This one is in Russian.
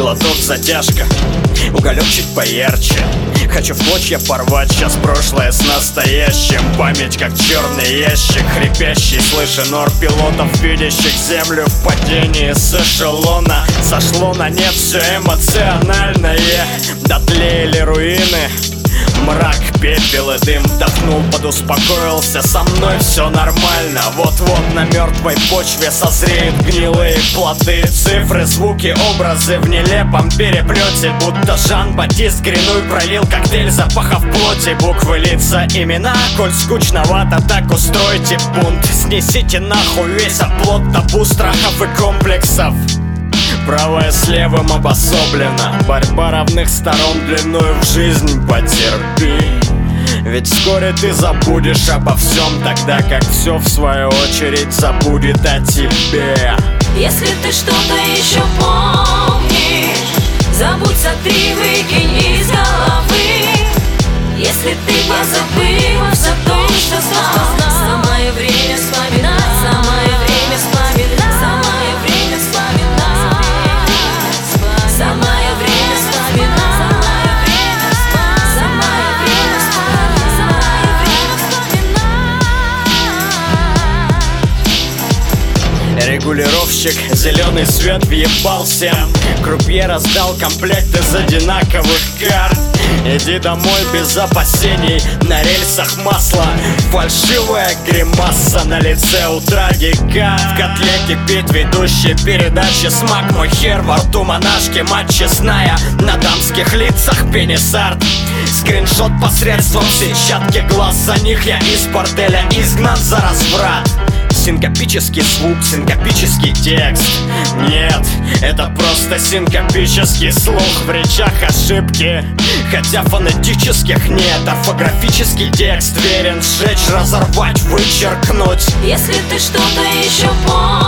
глоток, затяжка, уголек чуть поярче. Хочу в клочья порвать сейчас прошлое с настоящим. Память как черный ящик хрипящий. Слышен ор пилотов, видящих землю в падении с эшелона. Сошло на нет все эмоциональное. Дотлеяли руины, мрак, пепел и дым. Вдохнул, подуспокоился, со мной все нормально. Вот-вот на мертвой почве созреют гнилые плоды. Цифры, звуки, образы в нелепом переплете. Будто Жан-Батист Гринуй пролил коктейль запахов плоти. Буквы, лица, имена, коль скучновато, так устройте бунт. Снесите нахуй весь оплот табу, страхов и комплексов. Правое с левым обособлено. Борьба равных сторон длиною в жизнь потерпи. Ведь вскоре ты забудешь обо всем, тогда как все в свою очередь забудет о тебе. Если ты что-то еще помнишь, забудь, сотри, выкинь из головы. Если ты позабыла все то, что знал, самое время вспоминать, самое время вспоминать, самое время вспоминать, самое время вспоминать, самое время вспоминать, самое время вспоминать. Регулировщик, зеленый свет въебался. Крупье раздал комплект из одинаковых карт. Иди домой без опасений, на рельсах масло. Фальшивая гримаса на лице у трагика. В котле кипит ведущий передачи. Смак мой хер во рту монашки, мать честная. На дамских лицах пенисарт. Скриншот посредством сетчатки глаз. За них я из борделя изгнан за разврат. Синкопический звук, синкопический текст. Нет, это просто синкопический слух. В речах ошибки, хотя фонетических нет. Орфографический текст верен, сжечь, разорвать, вычеркнуть. Если ты что-то еще помнишь,